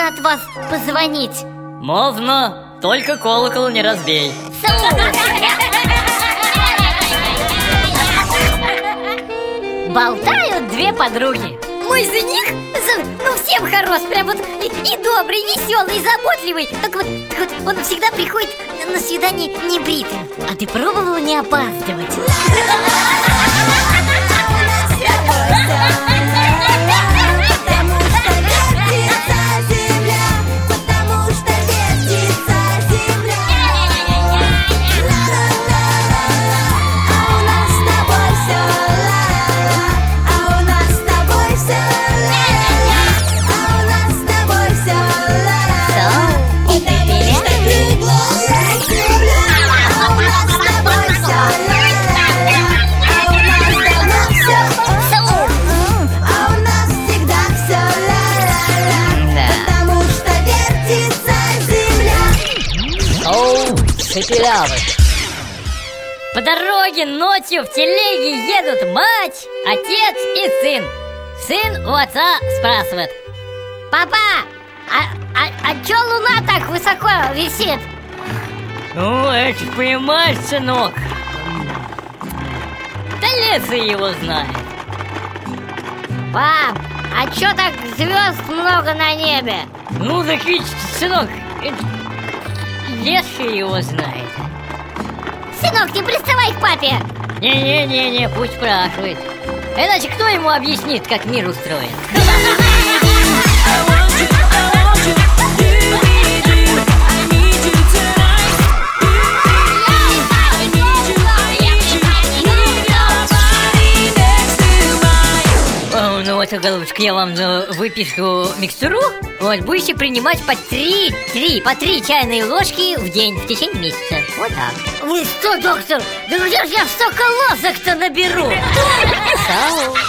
от вас позвонить? Можно, только колокол не разбей. Болтают две подруги. Мой жених, всем хорош, прям вот и добрый, веселый, и заботливый. Так вот он всегда приходит на свидание небритым. А ты пробовала не опаздывать? По дороге ночью в телеге едут мать, отец и сын. Сын у отца спрашивает: папа, а чё луна так высоко висит? Ну, это ж понимаешь, сынок, да лес его знает. Пап, а чё так звезд много на небе? Ну, так ведь, сынок, лес его знает. Сынок, не приставай к папе! Не, пусть спрашивает. Иначе кто ему объяснит, как мир устроен? Ну вот, голубчик, я вам выпишу микстуру. Вот, будете принимать по 3 чайные ложки в день в течение месяца. Вот так. Вы что, доктор? Да где же я столько ложек-то наберу?